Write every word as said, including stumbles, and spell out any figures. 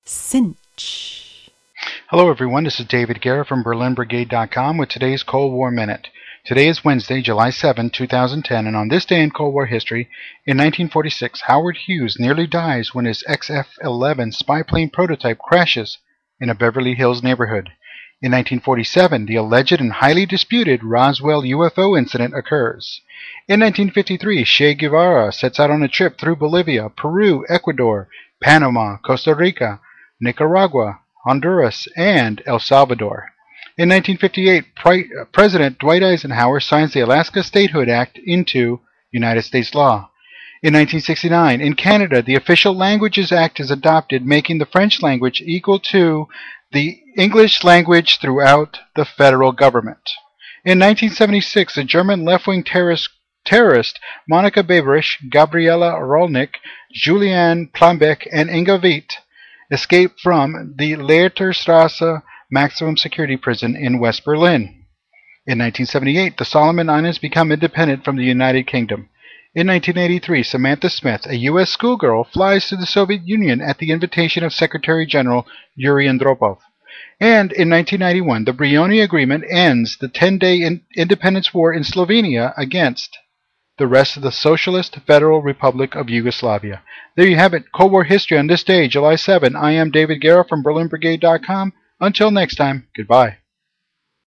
Cinch. Hello everyone, this is David Guerra from Berlin Brigade dot com with today's Cold War Minute. Today is Wednesday, July seventh, two thousand ten, and on this day in Cold War history, in nineteen forty-six, Howard Hughes nearly dies when his X F eleven spy plane prototype crashes in a Beverly Hills neighborhood. In nineteen forty-seven, the alleged and highly disputed Roswell U F O incident occurs. In nineteen fifty-three, Che Guevara sets out on a trip through Bolivia, Peru, Ecuador, Panama, Costa Rica, Nicaragua, Honduras, and El Salvador. In nineteen fifty-eight, Pre- President Dwight Eisenhower signs the Alaska Statehood Act into United States law. In nineteen sixty-nine, in Canada, the Official Languages Act is adopted, making the French language equal to the English language throughout the federal government. In nineteen seventy-six, the German left-wing terrorist, terrorist Monika Beveridge, Gabriela Rolnik, Julian Plambeck, and Inga Witt escaped from the Leiterstrasse maximum security prison in West Berlin. In nineteen seventy-eight, the Solomon Islands become independent from the United Kingdom. In nineteen eighty-three, Samantha Smith, a U S schoolgirl, flies to the Soviet Union at the invitation of Secretary General Yuri Andropov. And in nineteen ninety-one, the Brioni Agreement ends the ten-day in- independence war in Slovenia against the rest of the Socialist Federal Republic of Yugoslavia. There you have it, Cold War history on this day, July seventh. I am David Guerra from Berlin Brigade dot com. Until next time, goodbye.